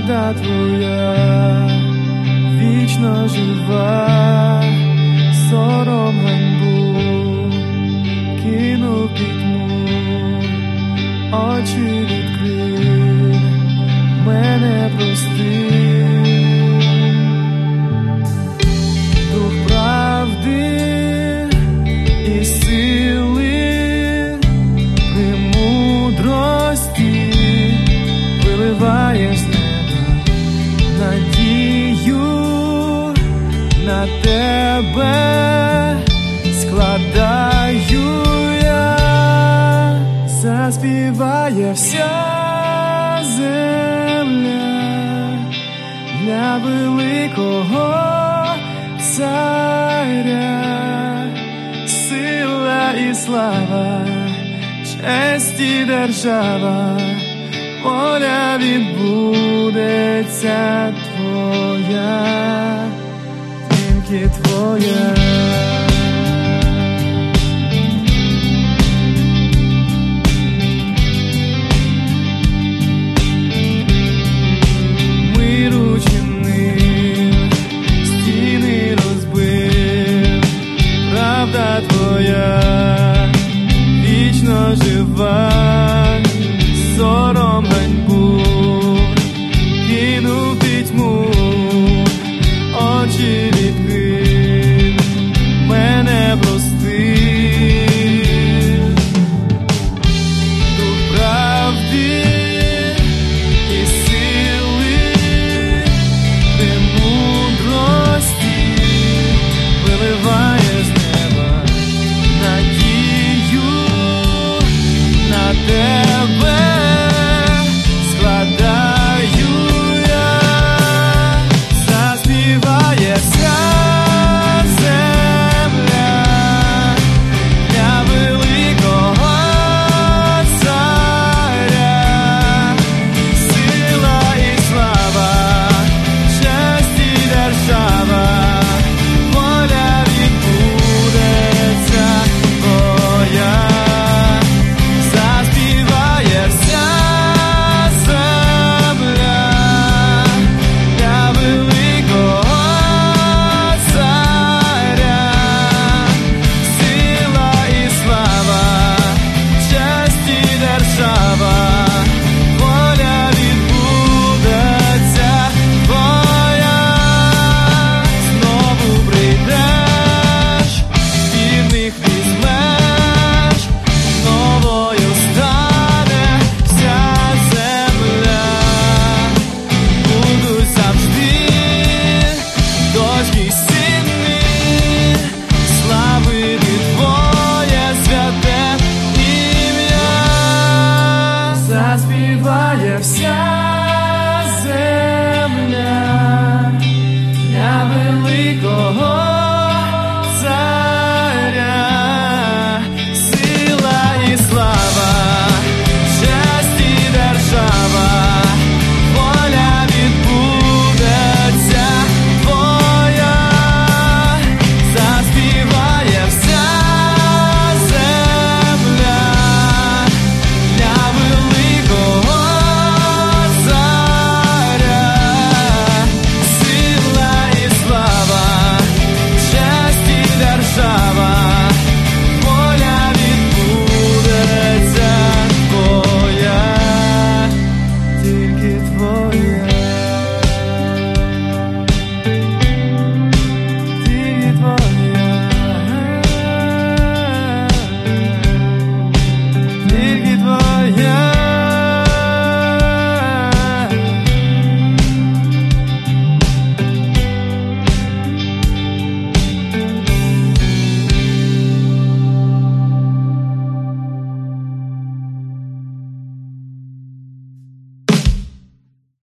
правда твоя вічно жива, сором ганьбу кинув пітьму, очі відкрив, мене простив. Дух правди і сили, премудрості виливає з неба надію на тебе, складаю я, заспіває вся земля для великого царя, сила і слава, честь і держава, воля відбудеться твоя, тільки твоя. Миру чинив, стіни розбив, правда твоя вічно жива, сором ганьбу кинув пітьму, очі відкрив, мене простив. Дух правди і сили, премудрості виливає з неба надію на тебе, складаю я, заспіває вся земля для великого царя, сила і слава, честь і держава, воля відбудеться твоя. Заспіває вся земля для великого царя, сила і слава, честь і держава, воля відбудеться твоя. Знову прийдеш, вірних візьмеш, новою стане вся земля. Будуть завжди дочки й сини, славити твоє святе ім'я. Заспіває вся